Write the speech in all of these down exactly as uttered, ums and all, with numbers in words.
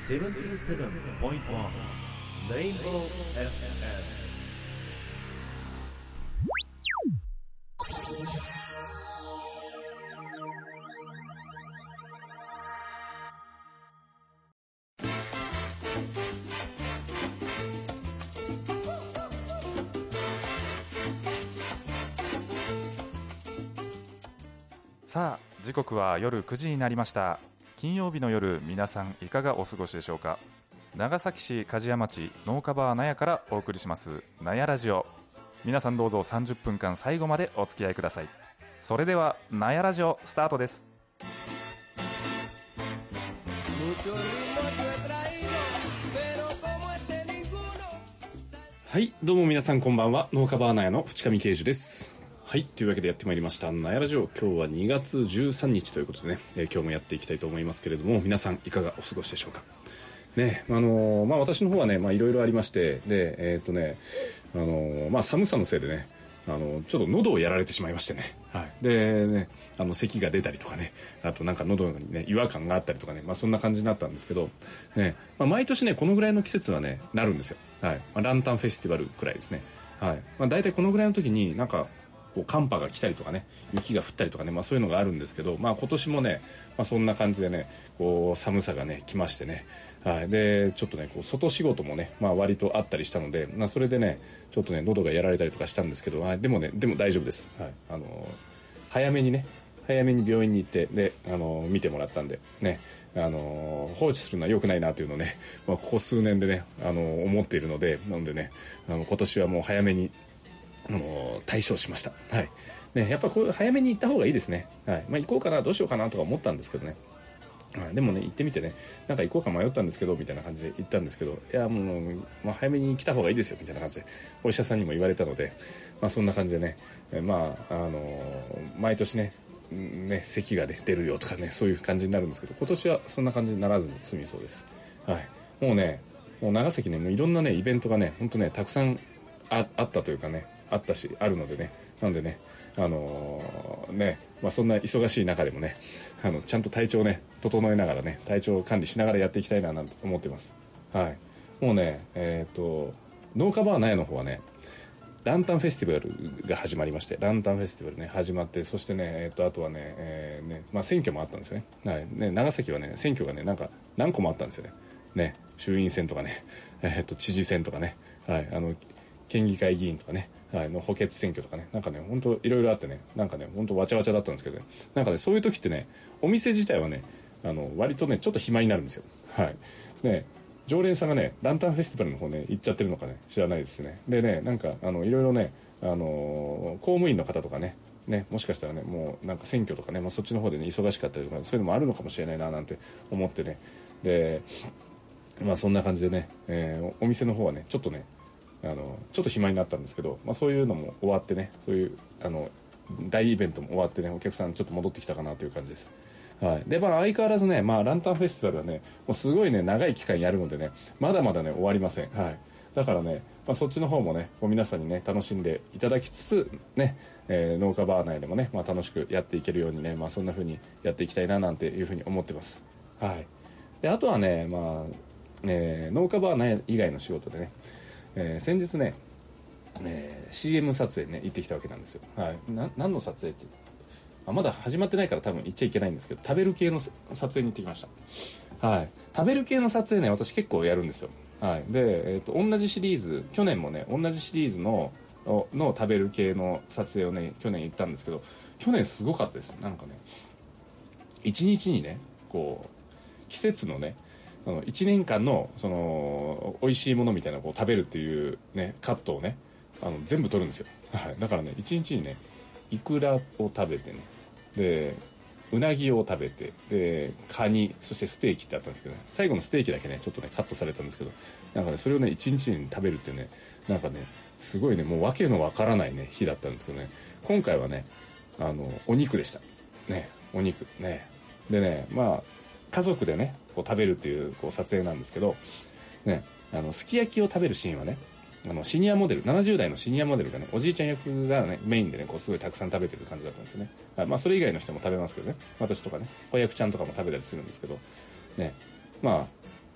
セブンティーセブンポイントワン レインボー エフエム。 さあ時刻は夜くじになりました。金曜日の夜、皆さんいかがお過ごしでしょうか。長崎市梶屋町農家バー納屋からお送りします納屋ラジオ。皆さんどうぞさんじゅっぷんかん最後までお付き合いください。それでは納屋ラジオスタートです。 はい、どうも皆さんこんばんは。農家バー納屋の淵上圭司です。はい、というわけでやってまいりました納屋ラジオ。今日はにがつじゅうさんにちということでね、えー、今日もやっていきたいと思いますけれども、皆さんいかがお過ごしでしょうかね。あのー、まあ私の方はね、まあいろいろありまして、でえー、っとねあのー、まあ寒さのせいでね、あのちょっと喉をやられてしまいましてね、はい、でね、あの咳が出たりとかね、あとなんか喉にね違和感があったりとかね、まあそんな感じになったんですけどね、まあ、毎年ねこのぐらいの季節はねなるんですよ。はい、まあ、ランタンフェスティバルくらいですね。はい、まあ大体このぐらいの時になんかこう寒波が来たりとかね、雪が降ったりとかね、まあそういうのがあるんですけど、まあ今年もね、まあそんな感じでね、こう寒さがね来ましてね、はい、でちょっとねこう外仕事もね、まあ割とあったりしたので、まあそれでねちょっとね喉がやられたりとかしたんですけど、はい、でもねでも大丈夫です。はい、あのー、早めにね早めに病院に行ってで、あのー、見てもらったんでね、あのー、放置するのは良くないなというのをね、まあここ数年でね、あのー、思っているので、なのでね、あの今年はもう早めにあの対処しました。はいね、やっぱこう早めに行った方がいいですね。はい、まあ行こうかなどうしようかなとか思ったんですけどね、はい、でもね行ってみてね、なんか行こうか迷ったんですけどみたいな感じで行ったんですけど、いやもう、まあ、早めに来た方がいいですよみたいな感じでお医者さんにも言われたので、まあそんな感じでね、えまああのー、毎年ねね咳が、ね、出るよとかねそういう感じになるんですけど、今年はそんな感じにならずに済みそうです。はい、もうねもう長崎ねもういろんなねイベントがね本当ねたくさん あ, あったというかねあったしあるのでね、なんでねあのー、ねまあそんな忙しい中でもねあのちゃんと体調をね整えながらね体調を管理しながらやっていきたいななんて思ってます。はい、もうねえっ、ー、と農家バー納屋の方はねランタンフェスティバルが始まりまして、ランタンフェスティバルね始まって、そしてねえっ、ー、とあとはね,、えー、ねまあ選挙もあったんですよね。はい、ね長崎はね選挙がねなんか何個もあったんですよね。ね衆院選とかね、えー、と知事選とかね、はいあの県議会議員とかね、はい、の補欠選挙とかね、なんかね本当いろいろあってね、なんかね本当わちゃわちゃだったんですけどね、なんかねそういう時ってねお店自体はねあの割とねちょっと暇になるんですよ。はいね常連さんがねランタンフェスティバルの方ね行っちゃってるのかね知らないですね。でねなんかあのいろいろねあのー、公務員の方とかねねもしかしたらねもうなんか選挙とかね、まあ、そっちの方でね忙しかったりとかそういうのもあるのかもしれないななんて思ってね、でまあそんな感じでね、えー、お店の方はねちょっとねあのちょっと暇になったんですけど、まあ、そういうのも終わってね、そういうあの大イベントも終わってね、お客さんちょっと戻ってきたかなという感じです。はい、でまあ相変わらずね、まあ、ランタンフェスティバルはねもうすごいね長い期間やるのでねまだまだね終わりません。はい、だからね、まあ、そっちの方もねこう皆さんにね楽しんでいただきつつね、えー、農家バー内でもね、まあ、楽しくやっていけるようにね、まあ、そんな風にやっていきたいななんていう風に思ってます。はい、であとはね、まあえー、農家バー内以外の仕事でね、えー、先日ね、えー、シーエム 撮影ね行ってきたわけなんですよ。はい、な何の撮影ってあまだ始まってないから多分行っちゃいけないんですけど、食べる系の撮影に行ってきました。はい、食べる系の撮影ね私結構やるんですよ。はい、で、えー、と同じシリーズ去年もね同じシリーズのの食べる系の撮影をね去年行ったんですけど、去年すごかったです。なんかね一日にねこう季節のねあのいちねんかんのその美味しいものみたいなこう食べるっていうねカットをねあの全部撮るんですよ。はい、だからねいちにちにねイクラを食べてね、でうなぎを食べて、でカニ、そしてステーキってあったんですけど、ね、最後のステーキだけねちょっとねカットされたんですけど、なんかねそれをねいちにちに食べるっていうね、なんかねすごいねもう訳のわからないね日だったんですけどね、今回はねあのお肉でしたね。お肉ねでね、まあ家族でねこう食べるっていうこう撮影なんですけどね、あのすき焼きを食べるシーンはね、あのシニアモデルななじゅうだいのシニアモデルがねおじいちゃん役がねメインでねこうすごいたくさん食べてる感じだったんですよね。あまあそれ以外の人も食べますけどね、私とかね子役ちゃんとかも食べたりするんですけどね、まあ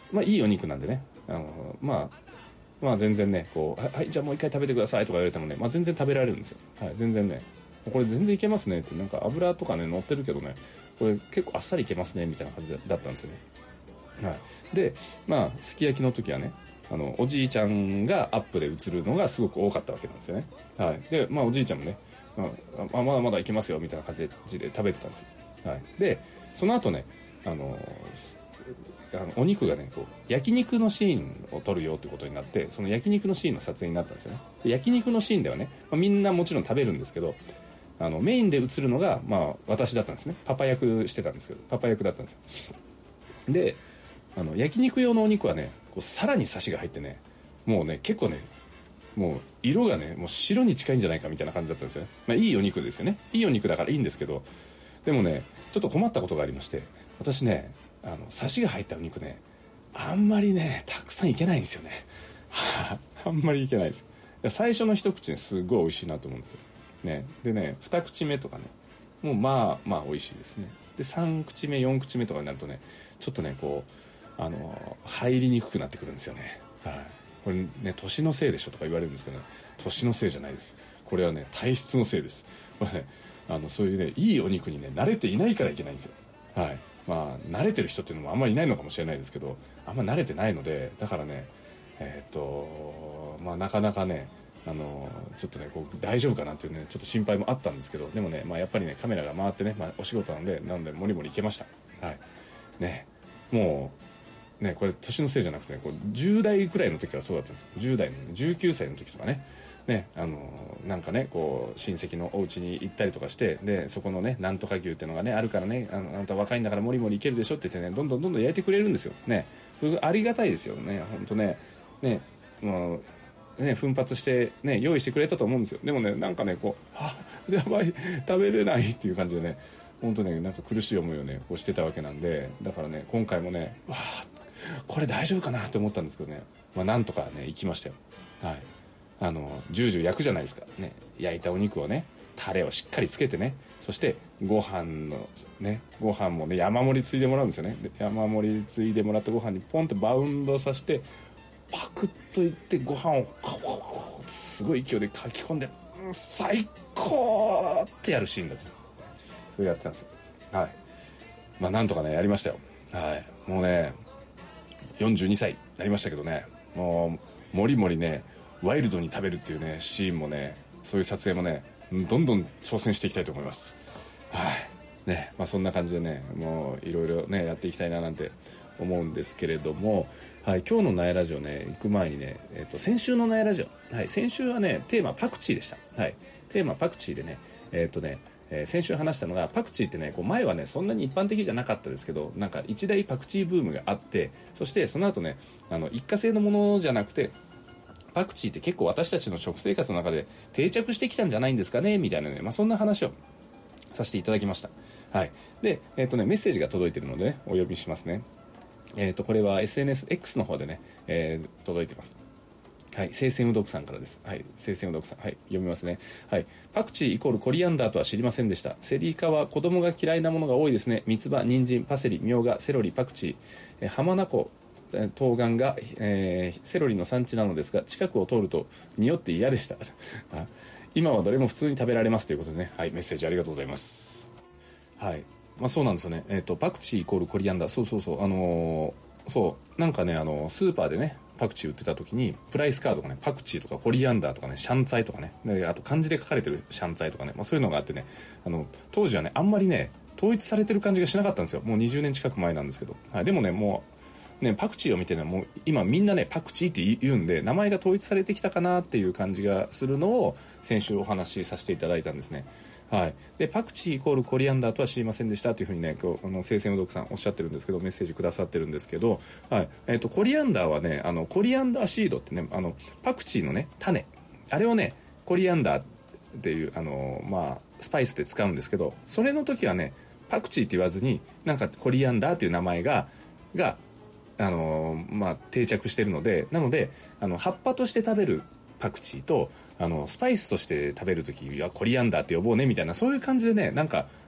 まあいいお肉なんでね、あのまあまあ全然ねこうは、はい、じゃあもう一回食べてくださいとか言われてもね、まあ、全然食べられるんですよ、はい、全然ねこれ全然いけますねって、なんか油とかね乗ってるけどねこれ結構あっさりいけますねみたいな感じだったんですよね、はい、でまあすき焼きの時はねあのおじいちゃんがアップで映るのがすごく多かったわけなんですよね、はい、でまあおじいちゃんもね、まあ、まだまだいけますよみたいな感じで食べてたんですよ、はい、でその後ねあのあのお肉がねこう焼肉のシーンを撮るよってことになって、その焼肉のシーンの撮影になったんですよね。で焼肉のシーンではね、まあ、みんなもちろん食べるんですけど、あのメインで映るのが、まあ、私だったんですね。パパ役してたんですけど、パパ役だったんですよ。であの焼肉用のお肉はねこうさらにサシが入ってね、もうね結構ねもう色がねもう白に近いんじゃないかみたいな感じだったんですよね。まあ、いいお肉ですよね。いいお肉だからいいんですけど、でもねちょっと困ったことがありまして、私ねあのサシが入ったお肉ねあんまりねたくさんいけないんですよねあんまりいけないです。最初の一口ねすごい美味しいなと思うんですよ、ね、でね二口目とかねもうまあまあ美味しいですね。で三口目四口目とかになるとねちょっとねこうあの入りにくくなってくるんですよね、はい、これね年のせいでしょとか言われるんですけど、ね、年のせいじゃないです。これはね体質のせいです。これねあのそういうねいいお肉にね慣れていないからいけないんですよ。はい、まあ慣れてる人っていうのもあんまりいないのかもしれないですけど、あんま慣れてないので、だからねえー、っとまあなかなかねあのちょっとねこう大丈夫かなっていうねちょっと心配もあったんですけど、でもね、まあ、やっぱりねカメラが回ってね、まあ、お仕事なんでなのでモリモリいけました。はいね、もうねこれ年のせいじゃなくてねこうじゅう代くらいの時からそうだったんですよ。じゅう代のじゅうきゅうさいの時とかねね、あのなんかねこう親戚のお家に行ったりとかして、でそこのねなんとか牛っていうのがねあるからね、あのあなた若いんだからモリモリいけるでしょって言ってねどんどんどんどん焼いてくれるんですよね。それありがたいですよね本当ね。ねもうね奮発してね用意してくれたと思うんですよ。でもねなんかねこうあやばい食べれないっていう感じでね本当ねなんか苦しい思いをねこうしてたわけなんで、だからね今回もねわあこれ大丈夫かなって思ったんですけどね、まあなんとかね行きましたよ。はい、あのジュージュー焼くじゃないですか、ね、焼いたお肉をねタレをしっかりつけてね、そしてご飯のねご飯もね山盛りついでもらうんですよね。で山盛りついでもらったご飯にポンとバウンドさせてパクッといってご飯をすごい勢いでかき込んで、うん、最高ってやるシーンです。それやってたんです。はい、まあなんとかねやりましたよ。はい、もうねよんじゅうにさいになりましたけどね、もうもりもりねワイルドに食べるっていうねシーンもねそういう撮影もねどんどん挑戦していきたいと思います。はいね、まあそんな感じでねもういろいろねやっていきたいななんて思うんですけれども、はい、今日のナヤラジオね行く前にね、えー、と先週のナヤラジオ、はい、先週はねテーマパクチーでした。はい、テーマパクチーでねえっ、ー、とねえー、先週話したのがパクチーってねこう前はねそんなに一般的じゃなかったですけど、なんか一大パクチーブームがあって、そしてその後ねあの一過性のものじゃなくてパクチーって結構私たちの食生活の中で定着してきたんじゃないんですかねみたいなね、まあ、そんな話をさせていただきました。はい、で、えーとね、メッセージが届いているので、ね、お呼びしますね。えーとこれは エスエヌエスエックス の方でね、えー、届いてます。はい、聖戦うどくさんからです。はい、聖戦うどくさん、はい、読みますね。はい、パクチーイコールコリアンダーとは知りませんでした。セリ科は子供が嫌いなものが多いですね。三つ葉、人参、パセリ、みょうが、セロリ、パクチー、えー、浜名湖冬瓜が、えー、セロリの産地なのですが、近くを通ると匂って嫌でした今はどれも普通に食べられますということでね、はい、メッセージありがとうございます。はい、まあ、そうなんですよね。えっとパクチーイコールコリアンダー、そうそうそう、あのー、そうなんかねあのスーパーでねパクチー売ってた時にプライスカードがねパクチーとかコリアンダーとかねシャンツァイとかね、であと漢字で書かれてるシャンツァイとかね、まあ、そういうのがあってね、あの当時はねあんまりね統一されてる感じがしなかったんですよ。もうにじゅうねん近く前なんですけど、はい、でもねもうねパクチーを見てねもう今みんなねパクチーって言うんで名前が統一されてきたかなっていう感じがするのを先週お話しさせていただいたんですね。はい、でパクチーイコールコリアンダーとは知りませんでしたというふうにねこうあの聖戦のドクさんおっしゃってるんですけど、メッセージくださってるんですけど、はいえー、とコリアンダーはねあのコリアンダーシードってねあのパクチーのね種あれをねコリアンダーっていうあの、まあ、スパイスで使うんですけど、それの時はねパクチーって言わずになんかコリアンダーっていう名前ががあの、まあ、定着してるので、なのであの葉っぱとして食べるパクチーとあのスパイスとして食べるときはコリアンダーって呼ぼうねみたいなそういう感じでねなんか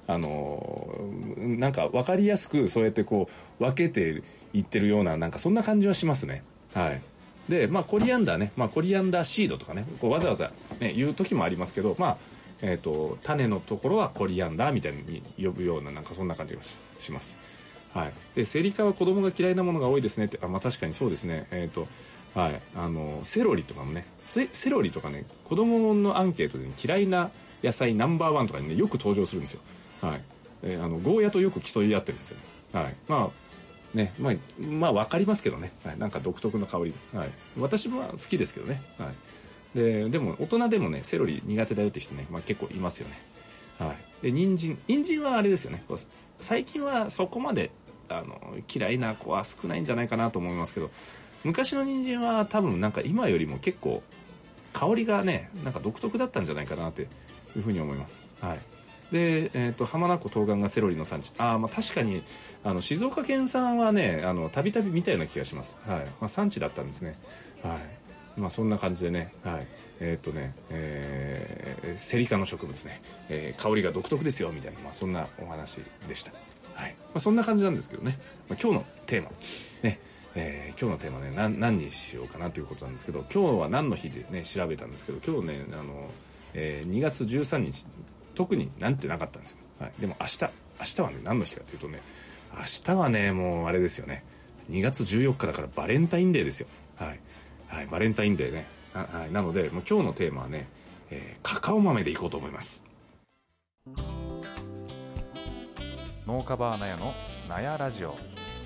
あのなんか分かりやすくそうやってこう分けていってるような、なんかそんな感じはしますね。はい。で、まあコリアンダーね、まあコリアンダーシードとかね、こうわざわざね言う時もありますけど、まあえっと種のところはコリアンダーみたいに呼ぶような、なんかそんな感じが し, します。はい。で、セリ科は子供が嫌いなものが多いですねって、あ、まあ確かにそうですね。えっとはい、あのセロリとかもね、セセロリとかね、子供のアンケートで、ね、嫌いな野菜ナンバーワンとかにねよく登場するんですよ。はい。えー、あのゴーヤとよく競い合ってるんですよね。はい。まあね、まあまあ分かりますけどね。はい。なんか独特の香り。はい。私も好きですけどね。はい。ででも大人でもねセロリ苦手だよって人ね、まあ結構いますよね。はい。で人参人参はあれですよね。こう最近はそこまであの嫌いな子は少ないんじゃないかなと思いますけど。昔の人参は多分なんか今よりも結構香りがねなんか独特だったんじゃないかなっていうふうに思います。はい。で、えー、と浜名湖東岸がセロリの産地、あ、まあ確かにあの静岡県産はねあのたびたび見たような気がします。はい。まあ、産地だったんですね。はい。まあそんな感じでね、はい。えっ、ー、とね、えー、セリ科の植物ね、えー、香りが独特ですよみたいな、まあそんなお話でした。はい。まあそんな感じなんですけどね。まあ、今日のテーマね。えー、今日のテーマね 何, 何にしようかなということなんですけど、今日は何の日でね調べたんですけど、今日ねあの、えー、にがつじゅうさんにち特になんてなかったんですよ。はい。でも明日明日はね何の日かというとね、明日はねもうあれですよね、にがつじゅうよっかだからバレンタインデーですよ。はい、はい、バレンタインデーね。はい、なのでもう今日のテーマはね、えー、カカオ豆でいこうと思います。 農家バーナヤのナヤラジオ。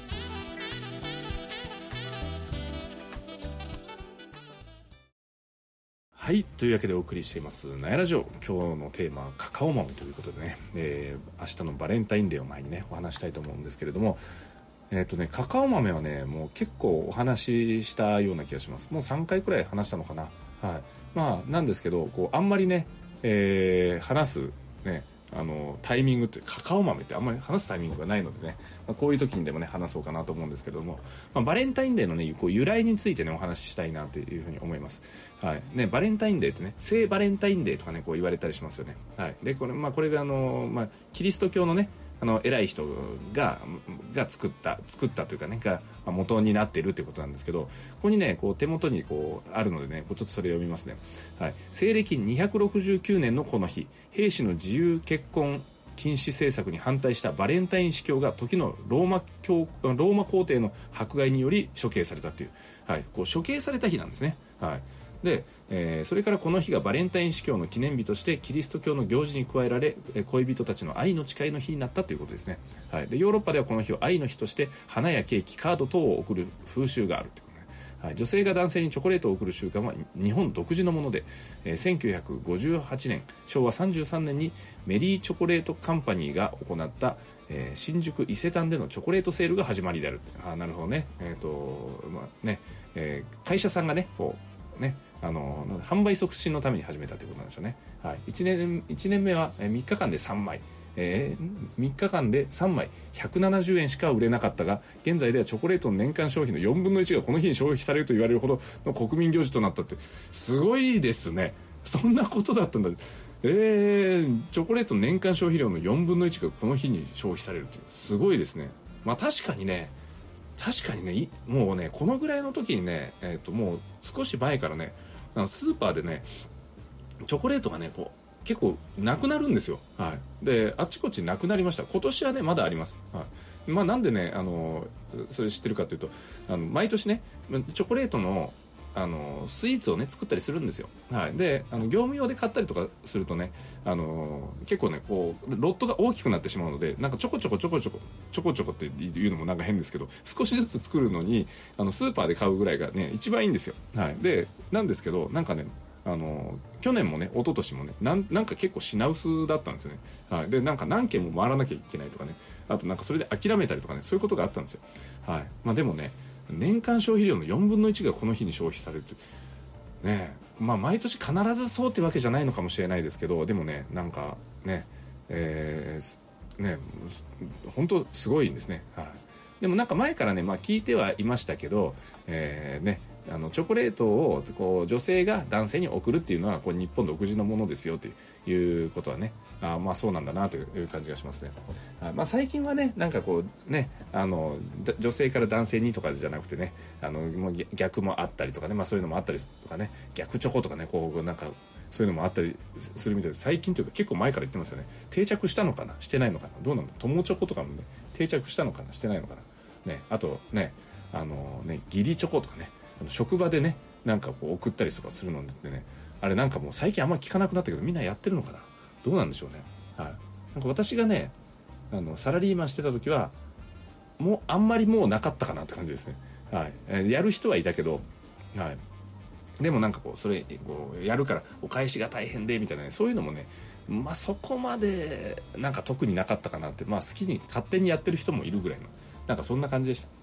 はい、というわけでお送りしていますナヤラジオ。今日のテーマはカカオ豆ということでね、えー、明日のバレンタインデーを前にねお話したいと思うんですけれども、えーとね、カカオ豆はねもう結構お話ししたような気がします。もうさんかいくらい話したのかな。はい。まあなんですけどこうあんまりね、えー、話すねあのタイミングって、カカオ豆ってあんまり話すタイミングがないのでね、まあ、こういう時にでもね話そうかなと思うんですけども、まあ、バレンタインデーのねこう由来についてねお話ししたいなというふうに思います。はいね、バレンタインデーってね聖バレンタインデーとかねこう言われたりしますよね。はい。でこれまあこれがあの、まあ、キリスト教のねあの偉い人がが作った作ったというかねが元になっているということなんですけど、ここにねこう手元にこうあるのでねこうちょっとそれ読みますね。はい。西暦にひゃくろくじゅうきゅうねんのこの日、兵士の自由結婚禁止政策に反対したバレンタイン司教が時のローマ教ローマ皇帝の迫害により処刑されたという、はい、こう処刑された日なんですね。はい。で、えー、それからこの日がバレンタイン司教の記念日としてキリスト教の行事に加えられ、恋人たちの愛の誓いの日になったということですね。はい。でヨーロッパではこの日を愛の日として花やケーキ、カード等を贈る風習があるということね。はい、女性が男性にチョコレートを贈る習慣は日本独自のもので、えー、せんきゅうひゃくごじゅうはちねんしょうわさんじゅうさんねんにメリーチョコレートカンパニーが行った、えー、新宿伊勢丹でのチョコレートセールが始まりである。あ、なるほどね。えっ、ー、とまあね、えー、会社さんがねこうねあの販売促進のために始めたということなんでしょうね。はい、いちねんいちねんめはみっかかんでさんまい、えー、みっかかんでさんまいひゃくななじゅうえんしか売れなかったが、現在ではチョコレートの年間消費のよんぶんのいちがこの日に消費されると言われるほどの国民行事となったって、すごいですね。そんなことだったんだ。えー、チョコレートの年間消費量のよんぶんのいちがこの日に消費されるってすごいですね。まあ確かにね確かにねもうねこのぐらいの時にね、えー、ともう少し前からねあのスーパーでねチョコレートがねこう結構なくなるんですよ。はい。であっちこっちなくなりました。今年はねまだあります。はい。まあなんでねあのそれ知ってるかというと、あの毎年ねチョコレートのあのスイーツをね作ったりするんですよ。はい。であの業務用で買ったりとかするとねあの結構ねこうロットが大きくなってしまうので、なんかちょこちょこちょこちょこちょこちょこっていうのもなんか変ですけど、少しずつ作るのにあのスーパーで買うぐらいがね一番いいんですよ。はい。でなんですけどなんかねあの去年もね一昨年もねなんなんか結構品薄だったんですよね。はい。でなんか何軒も回らなきゃいけないとかね、あとなんかそれで諦めたりとかねそういうことがあったんですよ。はい。まあでもね年間消費量のよんぶんのいちがこの日に消費されるね。まあ毎年必ずそうってわけじゃないのかもしれないですけど、でもねなんかねえー、ね本当すごいんですね。はい。でもなんか前からね、まあ、聞いてはいましたけど、えーねあのチョコレートをこう女性が男性に送るっていうのはこう日本独自のものですよということはね、あまあそうなんだなという感じがしますね。あまあ最近はねなんかこうねあの女性から男性にとかじゃなくてね、あのもう逆もあったりとかね、まあそういうのもあったりとかね、逆チョコとかね、こうなんかそういうのもあったりするみたいで、最近というか結構前から言ってますよね。定着したのかなしてないのかな、どうなの、友チョコとかもね定着したのかなしてないのかなね、あとねあのね義理チョコとかね、職場でねなんかこう送ったりとかするのでね、あれなんかもう最近あんま聞かなくなったけど、みんなやってるのかな、どうなんでしょうね。はい、なんか私がねあのサラリーマンしてた時はもうあんまりもうなかったかなって感じですね。はい、やる人はいたけど、はい、でもなんかこうそれこうやるからお返しが大変でみたいなね、そういうのもねまあそこまでなんか特になかったかなって、まあ好きに勝手にやってる人もいるぐらいのなんかそんな感じでした。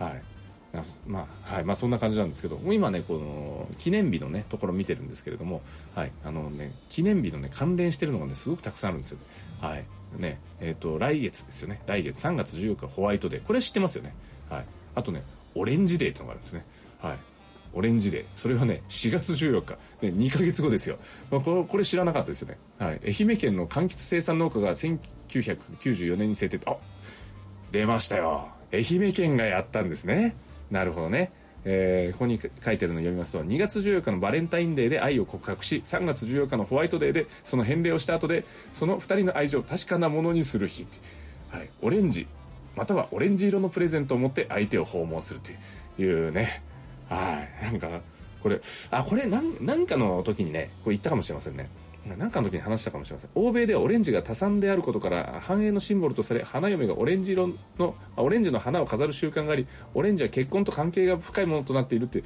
はい、まあはいまあそんな感じなんですけど、もう今ねこの記念日のねところ見てるんですけれども、はいあのね記念日のね関連してるのがねすごくたくさんあるんですよ。はいねえっ、ー、と来月ですよね。来月さんがつじゅうよっかホワイトデー、これ知ってますよね。はい、あとねオレンジデーっていうのがあるんですね。はい、オレンジデー、それはねしがつじゅうよっか、ね、にかげつごですよ。まあ、これ、これ知らなかったですよね。はい、愛媛県の柑橘生産農家がせんきゅうひゃくきゅうじゅうよねんに制定、あ出ましたよ、愛媛県がやったんですね。なるほどね。えー、ここに書いてるのを読みますと、にがつじゅうよっかのバレンタインデーで愛を告白し、さんがつじゅうよっかのホワイトデーでその返礼をした後でそのふたりの愛情を確かなものにする日、はい、オレンジまたはオレンジ色のプレゼントを持って相手を訪問するというね。はいなんかこれあこれなんなんかの時にねこれ言ったかもしれませんね。なんかの時に話したかもしれません。欧米ではオレンジが多産であることから繁栄のシンボルとされ、花嫁がオレンジ色のオレンジの花を飾る習慣があり、オレンジは結婚と関係が深いものとなっているっていう、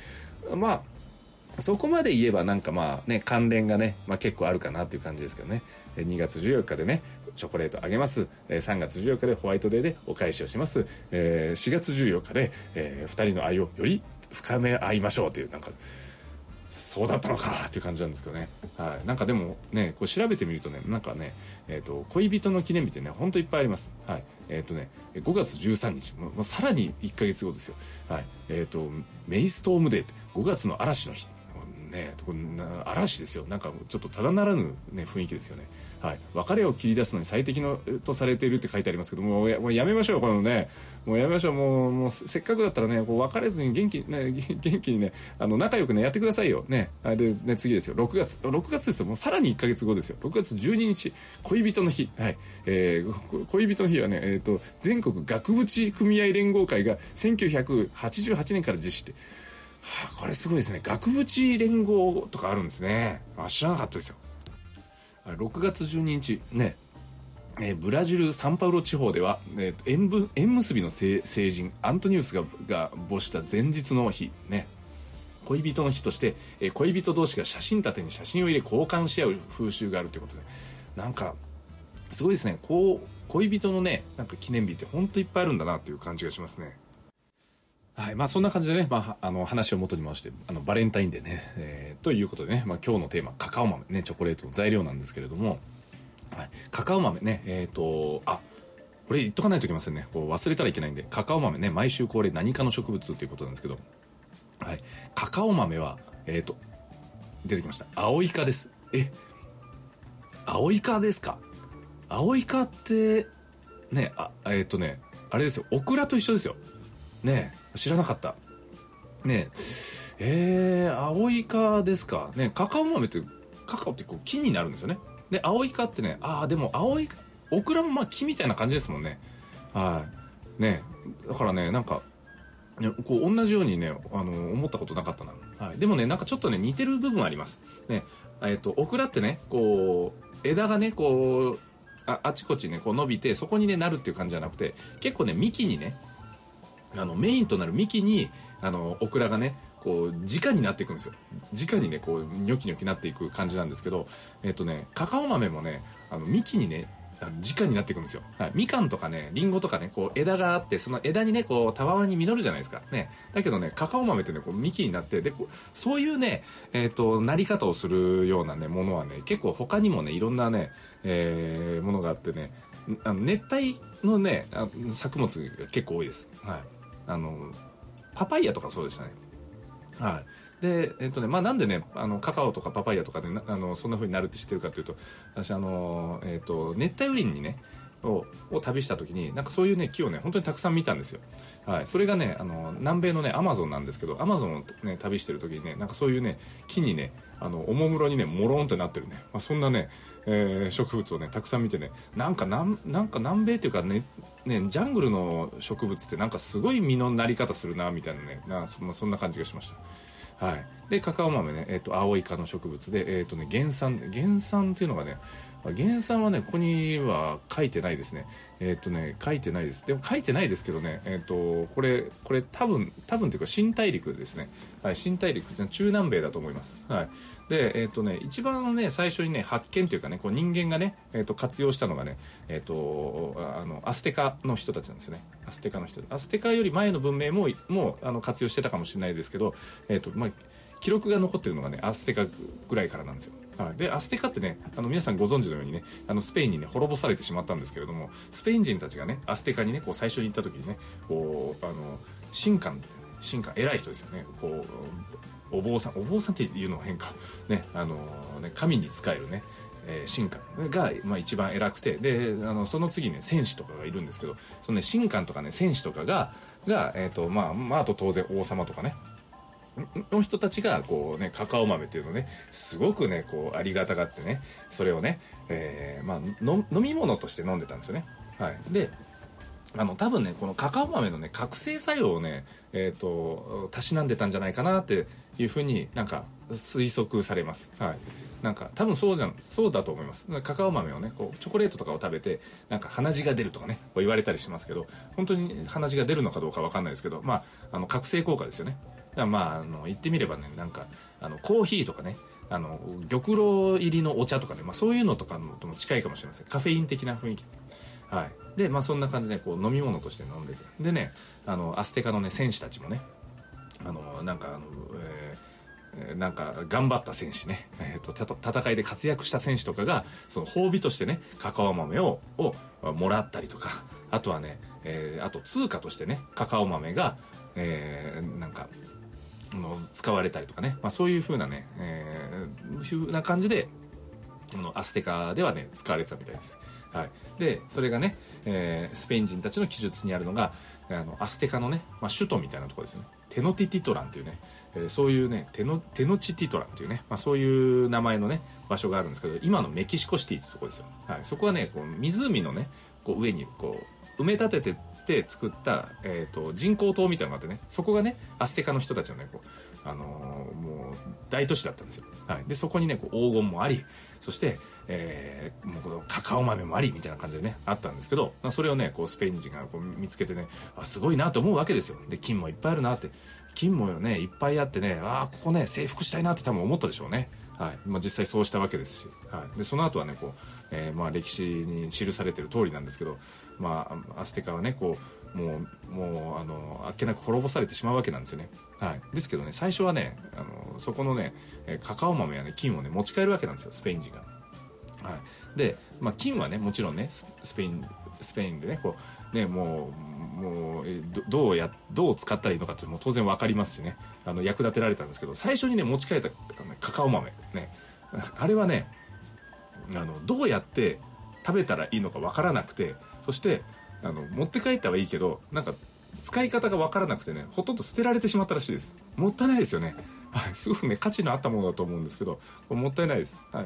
まあそこまで言えばなんかまあね関連がね、まあ、結構あるかなっていう感じですけどね。にがつじゅうよっかでねチョコレートあげます、さんがつじゅうよっかでホワイトデーでお返しをします、しがつじゅうよっかで、えー、ふたりの愛をより深め合いましょうという、なんかそうだったのかっていう感じなんですけどね。はい、なんかでもねこう調べてみるとねなんかね、えー、と恋人の記念日ってねほんといっぱいあります。はいえっ、ー、とねごがつじゅうさんにち、もうさらにいっかげつごですよ。はいえっ、ー、とメイストームデーってごがつの嵐の日ね、嵐ですよ。なんかちょっとただならぬ、ね、雰囲気ですよね。はい、別れを切り出すのに最適のとされているって書いてありますけども、もうやめましょうこのね、もうやめましょう。もう、もうせっかくだったらねこう別れずに元気にね元気にねあの仲良くねやってくださいよね。でね次ですよ、ろくがつろくがつですよ。もうさらにいっかげつごですよ。ろくがつじゅうににち恋人の日。はい、えー、恋人の日はね、えーと、全国額縁組合連合会がせんきゅうひゃくはちじゅうはちねんから実施って。はあ、これすごいですね。額縁連合とかあるんですね。あ、知らなかったですよ。ろくがつじゅうににちね、えー、ブラジルサンパウロ地方では、えー、縁ぶ縁結びの聖人アントニウスがが没した前日の日ね、恋人の日として、えー、恋人同士が写真立てに写真を入れ交換し合う風習があるということで、なんかすごいですね。こう恋人のねなんか記念日って本当いっぱいあるんだなっていう感じがしますね。はいまあ、そんな感じでね、まあ、あの話を元に回してあのバレンタインデーね、えー、ということでね、まあ、今日のテーマカカオ豆ね、チョコレートの材料なんですけれども、はい、カカオ豆ねえっ、ー、とあこれ言っとかないといけませんね。こう忘れたらいけないんで、カカオ豆ね毎週恒例何かの植物ということなんですけど、はい、カカオ豆はえっ、ー、と出てきました。アオイ科です。えアオイ科ですか。アオイ科ってねあえっ、ー、とねあれですよ、オクラと一緒ですよね。知らなかったねえ。えー、アオイ科ですかね。カカオ豆ってカカオってこう木になるんですよね。でアオイ科ってね、ああでもアオイオクラもまあ木みたいな感じですもんね。はいね、だからねなんかこう同じようにねあの思ったことなかったな。はい、でもねなんかちょっとね似てる部分ありますね。えっとオクラってねこう枝がねこう あ, あちこちねこう伸びてそこにねなるっていう感じじゃなくて、結構ね幹にねあのメインとなる幹にあのオクラがねこう直になっていくんですよ。直にねこうニョキニョキなっていく感じなんですけど、えっとねカカオ豆もねあの幹にね直になっていくんですよ。はい、みかんとかねリンゴとかねこう枝があって、その枝にねこうたわわに実るじゃないですかね。だけどねカカオ豆ってねこう幹になって、でこうそういうねえっとなり方をするようなねものはね結構他にもねいろんなね、えー、ものがあってね、あの熱帯のねあ作物が結構多いです。はい、あのパパイヤとかそうでしたね。 はい。で、えっとね、まあなんでね、あの、カカオとかパパイヤとかで、あの、そんな風になるって知ってるかというと、私あの、えっと、熱帯雨林にね、をを旅した時になんかそういうね木をね本当にたくさん見たんですよ。はい、それがねあの南米のねアマゾンなんですけど、アマゾンをね旅してる時にねなんかそういうね木にねあのおもむろにねモロンってなってるね、まあ、そんなね、えー、植物をねたくさん見てねなんかなんなんか南米っていうかねねジャングルの植物ってなんかすごい実のなり方するなみたいなねな そ,、まあ、そんな感じがしました。はい、でカカオ豆ね、えー、と青い科の植物で、えーとね、原産原産っていうのがね原産はねここには書いてないですね。えっ、ー、とね書いてないです。でも書いてないですけどねえっ、ー、とこれこれ多分多分というか新大陸ですね。はい、新大陸中南米だと思います。はい。でえっ、ー、とね一番ね最初にね発見というかねこう人間がねえっ、ー、と活用したのがねえっ、ー、とあのアステカの人たちなんですよね。アステカの人アステカより前の文明ももうあの活用してたかもしれないですけどえっ、とまあ記録が残ってるのがねアステカぐらいからなんですよ。はい、でアステカってねあの皆さんご存知のようにねあのスペインにね滅ぼされてしまったんですけれども、スペイン人たちがねアステカにねこう最初に行った時にねこうあの神官神官偉い人ですよね。こうお坊さんお坊さんっていうのは変かねあのね神に仕えるねえー、神官が、まあ、一番偉くてであのその次ね戦士とかがいるんですけどそのね神官とかね戦士とかがが、えーとまあまあ、あと当然王様とかねの人たちがこうねカカオ豆っていうのをねすごくねこうありがたがってねそれをね、えーまあ、の飲み物として飲んでたんですよね。はい、であの多分ねこのカカオ豆のね覚醒作用をねえっ、ー、とたしなんでたんじゃないかなっていうふうになんか推測されます。はい、なんか多分そうじゃんそうだと思います。カカオ豆をねこうチョコレートとかを食べてなんか鼻血が出るとかねこう言われたりしますけど本当に鼻血が出るのかどうかわかんないですけどまああの覚醒効果ですよね。まあ、あの言ってみればねなんかあのコーヒーとかねあの玉露入りのお茶とかね、まあ、そういうのとかのとも近いかもしれません。カフェイン的な雰囲気。はい、でまあそんな感じでこう飲み物として飲んでてでねあのアステカのね戦士たちもねあのなんかあの、えー、なんか頑張った戦士ね、えー、と戦いで活躍した戦士とかがその褒美としてねカカオ豆ををもらったりとかあとはね、えー、あと通貨としてねカカオ豆が、えー、なんかの使われたりとかね、まあ、そういう風なね、えー、風な感じでこのアステカではね使われてたみたいです。はい、でそれがね、えー、スペイン人たちの記述にあるのがあのアステカのね、まあ、首都みたいなところですよね。テノティティトランっていうね、えー、そういうねテノテノチティトランっていうね、まあ、そういう名前のね場所があるんですけど今のメキシコシティってところですよ。はい、そこはねこう湖のねこう上にこう埋め立ててで作った、えー、と人工島みたいなのがあってねそこがねアステカの人たちのねこう、あのー、もう大都市だったんですよ。はい、でそこにねこう黄金もありそして、えー、もうこのカカオ豆もありみたいな感じでねあったんですけど、まあ、それをねこうスペイン人がこう見つけてねあすごいなと思うわけですよ。で金もいっぱいあるなって金もねいっぱいあってねあここね征服したいなって多分思ったでしょうね。はいまあ、実際そうしたわけですし、はい、でその後はねこう、えーまあ、歴史に記されてる通りなんですけど、まあ、アステカはねこうもうもうあのあっけなく滅ぼされてしまうわけなんですよね。はい、ですけどね最初はねあのそこのねカカオ豆やね金をね持ち帰るわけなんですよスペイン人が。はい、で、まあ、金はねもちろんねスペインスペインでねこうねもうもうどどうやどう使ったらいいのかってもう当然分かりますしねあの役立てられたんですけど最初にね持ち帰ったカカオ豆ねあれはねあのどうやって食べたらいいのか分からなくてそしてあの持って帰ったはいいけどなんか使い方が分からなくてねほとんど捨てられてしまったらしいです。もったいないですよね。はい、すごくね価値のあったものだと思うんですけどもったいないです。はい、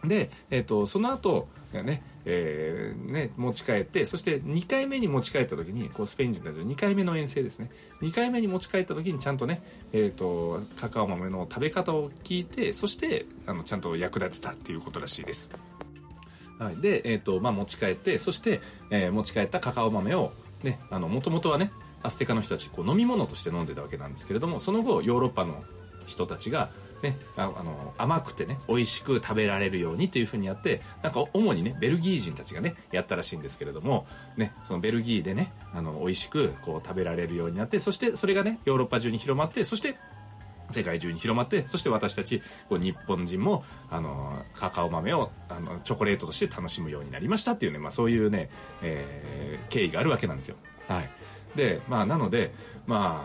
で、えーと、その後ねえー、ね持ち帰ってそしてにかいめに持ち帰った時にこうスペイン人たちのにかいめの遠征ですねにかいめに持ち帰った時にちゃんとね、えーと、カカオ豆の食べ方を聞いてそしてあのちゃんと役立てたっていうことらしいです。はい、で、えーとまあ、持ち帰ってそして、えー、持ち帰ったカカオ豆をねあの元々はねアステカの人たちこう飲み物として飲んでたわけなんですけれどもその後ヨーロッパの人たちがね、ああの甘くてね美味しく食べられるようにというふうにやってなんか主にねベルギー人たちがねやったらしいんですけれどもねそのベルギーでねあの美味しくこう食べられるようになってそしてそれがねヨーロッパ中に広まってそして世界中に広まってそして私たちこう日本人もあのカカオ豆をあのチョコレートとして楽しむようになりましたっていうね、まあ、そういうね、えー、経緯があるわけなんですよ。はい、でまあなのでまあ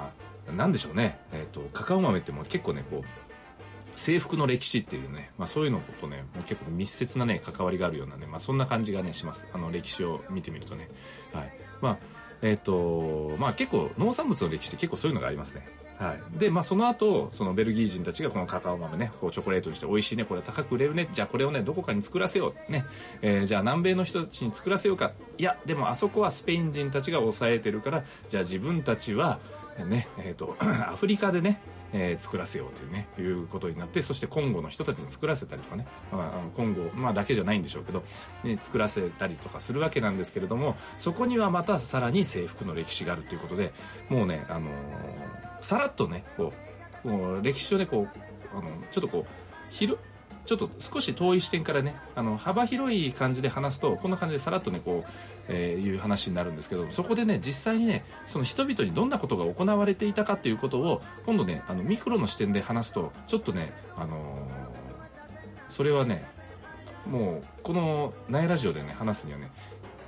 なんでしょうね、えーと、カカオ豆ってもう結構ねこう征服の歴史っていうね、まあ、そういうのとねもう結構密接なね関わりがあるようなね、まあ、そんな感じがねします。あの歴史を見てみるとね、はい、まあえっ、ー、とまあ結構農産物の歴史って結構そういうのがありますね。はい、でまあその後そのベルギー人たちがこのカカオ豆ねこうチョコレートにして美味しいねこれ高く売れるねじゃあこれをねどこかに作らせようね、えー、じゃあ南米の人たちに作らせようか、いやでもあそこはスペイン人たちが抑えてるからじゃあ自分たちはねえっ、ー、とアフリカでねえー、作らせようというねいうことになって、そしてコンゴの人たちに作らせたりとかね、まあ、コンゴ、まあ、だけじゃないんでしょうけど、ね、作らせたりとかするわけなんですけれども、そこにはまたさらに征服の歴史があるということで、もうね、あのー、さらっとねこうこう歴史をねこうあのちょっとこう広ちょっと少し遠い視点からねあの幅広い感じで話すとこんな感じでさらっとねこう、えー、いう話になるんですけど、そこでね実際にねその人々にどんなことが行われていたかということを今度ねあのミクロの視点で話すとちょっとね、あのー、それはねもうこのナヤラジオでね話すにはね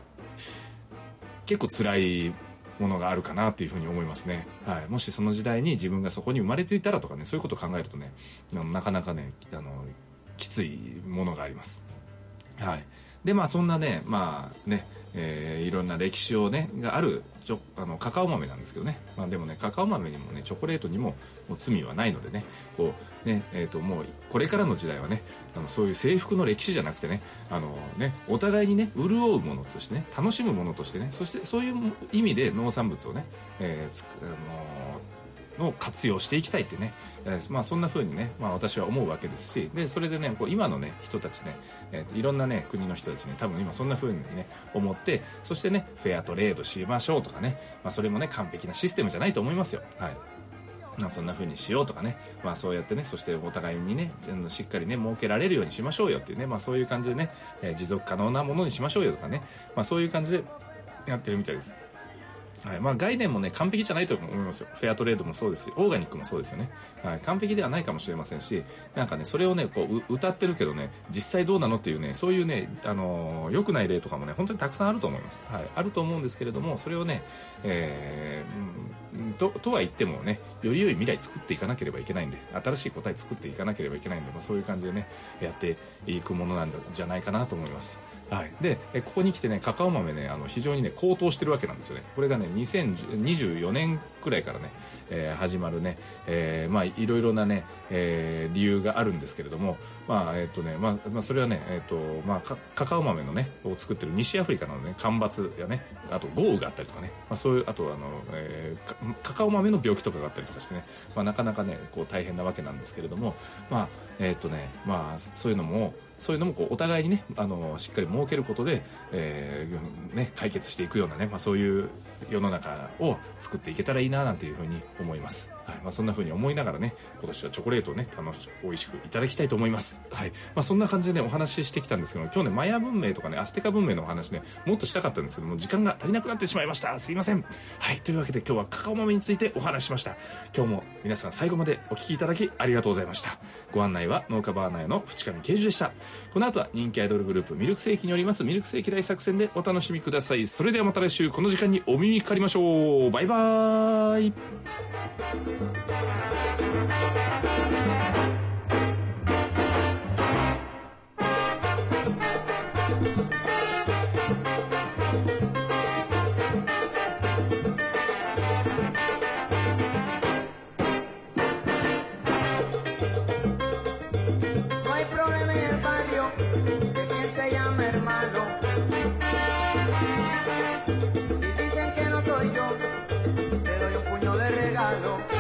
結構辛いものがあるかなというふうに思いますね。はい、もしその時代に自分がそこに生まれていたらとかねそういうことを考えるとねなかなかねあのきついものがあります。はい、でまあそんなねまあね、えー、いろんな歴史をねがあるちょあのカカオ豆なんですけどね、まあ、でもねカカオ豆にもねチョコレートにももう罪はないのでねこうねえー、ともうこれからの時代はねあのそういう征服の歴史じゃなくてねあのねお互いにね潤うものとしてね楽しむものとしてねそしてそういう意味で農産物をね、えー、つあのの活用していきたいってね、えー、まあそんな風にね、まあ、私は思うわけですし、でそれでねこう今のね人たちね、えー、いろんなね国の人たちね多分今そんな風にね思って、そしてねフェアトレードしましょうとかね、まあ、それもね完璧なシステムじゃないと思いますよ。はい、まあ、そんな風にしようとかね、まあ、そうやってねそしてお互いにねしっかりね設けられるようにしましょうよっていうね、まあ、そういう感じでね、えー、持続可能なものにしましょうよとかね、まあ、そういう感じでやってるみたいです。はい、まあ概念もね完璧じゃないと思いますよ。フェアトレードもそうですしオーガニックもそうですよね。はい、完璧ではないかもしれませんし、なんかねそれをねこう歌ってるけどね実際どうなのっていうねそういうねあのー、良くない例とかもね本当にたくさんあると思います。はい、あると思うんですけれども、それをね、えー、と, とは言ってもねより良い未来作っていかなければいけないんで、新しい答え作っていかなければいけないんで、まあ、そういう感じでねやっていくものなんじゃないかなと思います。はい、でここに来てねカカオ豆ねあの非常にね高騰してるわけなんですよね。これがねにせんにじゅうよねんくらいからね、えー、始まるね、えー、まあいろいろなね、えー、理由があるんですけれども、まあえっ、ー、とねまあ、まあ、それはねえっ、ー、とまあカカオ豆のねを作ってる西アフリカのね干ばつやねあと豪雨があったりとかね、まあ、そういうあとあの、えー、カカオ豆の病気とかがあったりとかしてね、まあ、なかなかねこう大変なわけなんですけれども、まあえっ、ー、とねまあそういうのもそういうのもこうお互いにねあのしっかり設けることで、えーね、解決していくようなね、まあ、そういう世の中を作っていけたらいいななんていうふうに思います。はい、まあ、そんなふうに思いながらね今年はチョコレートをね楽し美味しくいただきたいと思います。はい、まあ、そんな感じでねお話ししてきたんですけども、今日ねマヤ文明とかねアステカ文明のお話ねもっとしたかったんですけども時間が足りなくなってしまいました。すいません。はい、というわけで今日はカカオ豆についてお話ししました。今日も皆さん最後までお聞きいただきありがとうございました。ご案内は農家バーナーの淵上圭司でした。この後は人気アイドルグループミルクセーキによりますミルクセーキ大作戦でお楽しみください。それではまた来週この時間にお耳にかかりましょう。バイバーイ。 Te doy un puño de regalo.